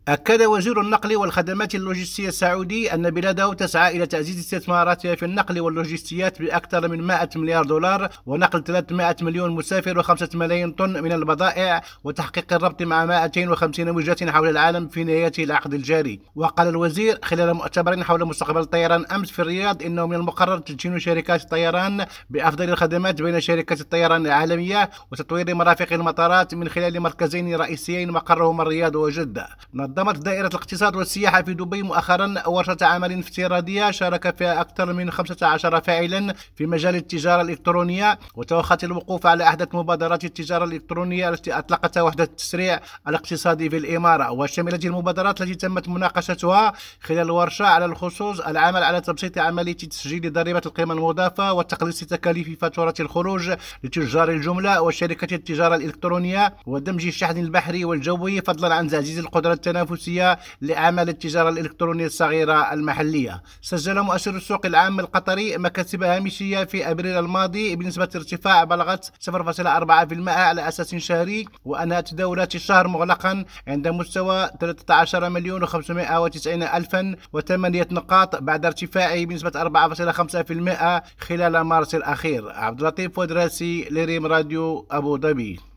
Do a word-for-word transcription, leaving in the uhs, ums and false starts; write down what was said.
أكد وزير النقل والخدمات اللوجستية السعودي أن بلاده تسعى إلى تعزيز استثماراتها في النقل واللوجستيات بأكثر من مائة مليار دولار ونقل ثلاثمائة مليون مسافر وخمسة ملايين طن من البضائع وتحقيق الربط مع مائتين وخمسين وجهة حول العالم في نهاية العقد الجاري. وقال الوزير خلال مؤتمر حول مستقبل الطيران أمس في الرياض إنه من المقرر تدشين شركات الطيران بأفضل الخدمات بين شركات الطيران العالمية وتطوير مرافق المطارات من خلال مركزين رئيسيين مقرهما الرياض وجدة. نظمت دائرة الاقتصاد والسياحة في دبي مؤخرا ورشة عمل افتراضية شارك فيها أكثر من خمسة عشر فاعلا في مجال التجارة الإلكترونية، وتوخت الوقوف على أحدث مبادرات التجارة الإلكترونية التي أطلقتها وحدة التسريع الاقتصادي في الإمارة. وشملت المبادرات التي تمت مناقشتها خلال الورشة على الخصوص العمل على تبسيط عملية تسجيل ضريبة القيمة المضافة وتقليص تكاليف فاتورة الخروج لتجار الجملة وشركة التجارة الإلكترونية ودمج الشحن البحري والجوي، فضلا عن تعزيز القدرة التنافسية لأعمال التجارة الإلكترونية الصغيرة المحلية. سجل مؤشر السوق العام القطري مكاسب هامشية في أبريل الماضي بنسبة ارتفاع بلغت صفر فاصلة أربعة بالمئة على أساس شهري، وأنهت تداولات الشهر مغلقا عند مستوى ثلاثة عشر مليون وخمسمائة وتسعين ألفا وثمانية نقاط بعد ارتفاعه بنسبة أربعة فاصلة خمسة بالمئة خلال مارس الأخير. عبد اللطيف ودراسي لريم راديو أبو ظبي.